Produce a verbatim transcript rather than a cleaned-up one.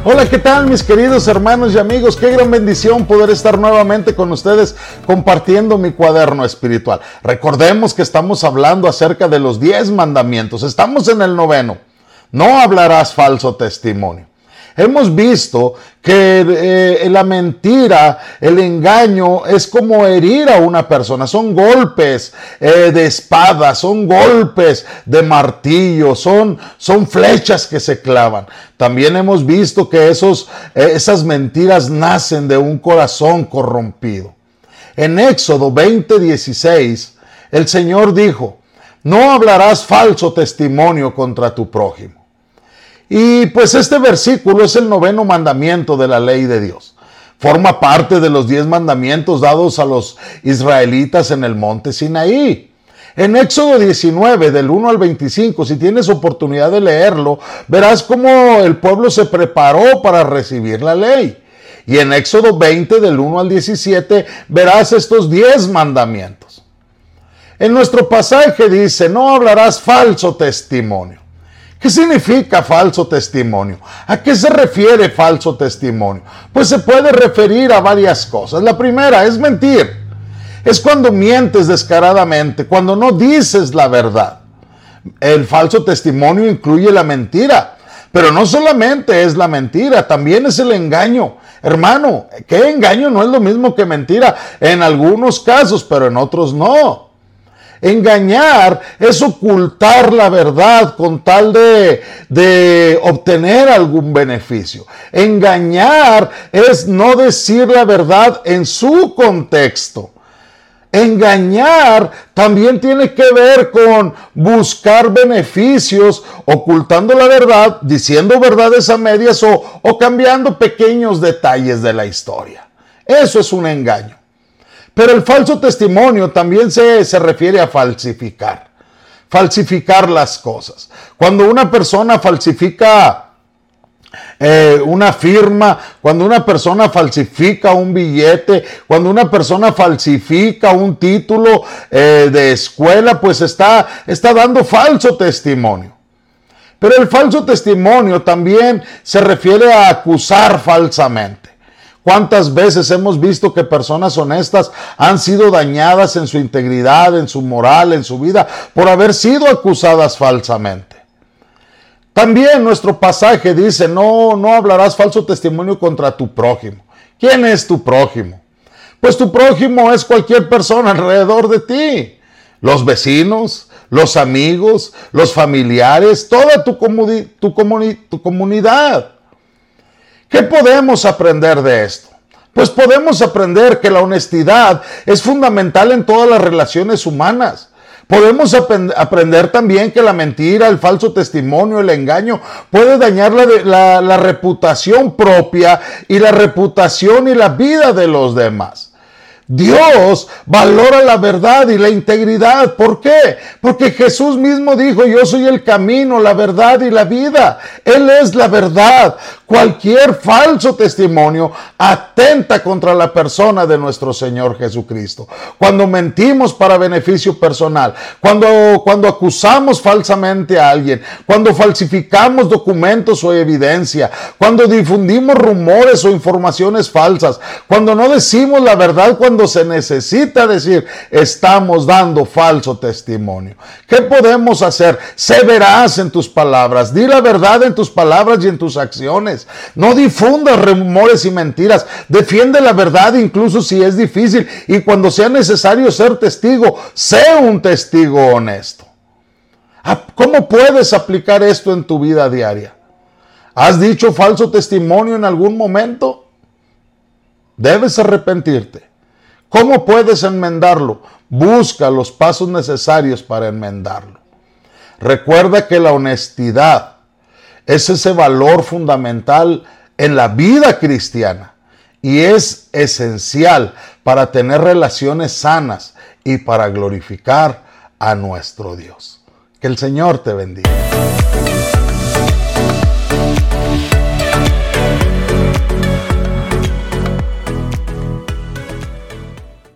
Hola, ¿qué tal mis queridos hermanos y amigos? Qué gran bendición poder estar nuevamente con ustedes compartiendo mi cuaderno espiritual. Recordemos que estamos hablando acerca de los diez mandamientos. Estamos en el noveno. No hablarás falso testimonio. Hemos visto que eh, la mentira, el engaño es como herir a una persona. Son golpes eh, de espada, son golpes de martillo, son, son flechas que se clavan. También hemos visto que esos, eh, esas mentiras nacen de un corazón corrompido. En Éxodo veinte dieciséis, el Señor dijo, no hablarás falso testimonio contra tu prójimo. Y pues este versículo es el noveno mandamiento de la ley de Dios. Forma parte de los diez mandamientos dados a los israelitas en el monte Sinaí. En Éxodo diecinueve, del uno al veinticinco, si tienes oportunidad de leerlo, verás cómo el pueblo se preparó para recibir la ley. Y en Éxodo veinte, del uno al diecisiete, verás estos diez mandamientos. En nuestro pasaje dice, no hablarás falso testimonio. ¿Qué significa falso testimonio? ¿A qué se refiere falso testimonio? Pues se puede referir a varias cosas. La primera es mentir. Es cuando mientes descaradamente, cuando no dices la verdad. El falso testimonio incluye la mentira, pero no solamente es la mentira, también es el engaño. Hermano, ¿qué engaño? No es lo mismo que mentira en algunos casos, pero en otros no. Engañar es ocultar la verdad con tal de, de obtener algún beneficio. Engañar es no decir la verdad en su contexto. Engañar también tiene que ver con buscar beneficios, ocultando la verdad, diciendo verdades a medias o, o cambiando pequeños detalles de la historia. Eso es un engaño. Pero el falso testimonio también se, se refiere a falsificar. Falsificar las cosas. Cuando una persona falsifica eh, una firma, cuando una persona falsifica un billete, cuando una persona falsifica un título eh, de escuela, pues está, está dando falso testimonio. Pero el falso testimonio también se refiere a acusar falsamente. ¿Cuántas veces hemos visto que personas honestas han sido dañadas en su integridad, en su moral, en su vida, por haber sido acusadas falsamente? También nuestro pasaje dice, no, no hablarás falso testimonio contra tu prójimo. ¿Quién es tu prójimo? Pues tu prójimo es cualquier persona alrededor de ti. Los vecinos, los amigos, los familiares, toda tu, comuni- tu, comuni- tu comunidad. ¿Qué podemos aprender de esto? Pues podemos aprender que la honestidad es fundamental en todas las relaciones humanas. Podemos ap- aprender también que la mentira, el falso testimonio, el engaño puede dañar la, la, la reputación propia y la reputación y la vida de los demás. Dios valora la verdad y la integridad. ¿Por qué? Porque Jesús mismo dijo, yo soy el camino, la verdad y la vida. Él es la verdad. Cualquier falso testimonio atenta contra la persona de nuestro Señor Jesucristo. Cuando mentimos para beneficio personal, cuando, cuando acusamos falsamente a alguien, cuando falsificamos documentos o evidencia, cuando difundimos rumores o informaciones falsas, cuando no decimos la verdad cuando se necesita decir, estamos dando falso testimonio. ¿Qué podemos hacer? Sé veraz en tus palabras, di la verdad en tus palabras y en tus acciones. No difundas rumores y mentiras, defiende la verdad incluso si es difícil y cuando sea necesario ser testigo, sé un testigo honesto. ¿Cómo puedes aplicar esto en tu vida diaria? ¿Has dicho falso testimonio en algún momento? Debes arrepentirte. ¿Cómo puedes enmendarlo? Busca los pasos necesarios para enmendarlo. Recuerda que la honestidad es ese valor fundamental en la vida cristiana y es esencial para tener relaciones sanas y para glorificar a nuestro Dios. Que el Señor te bendiga.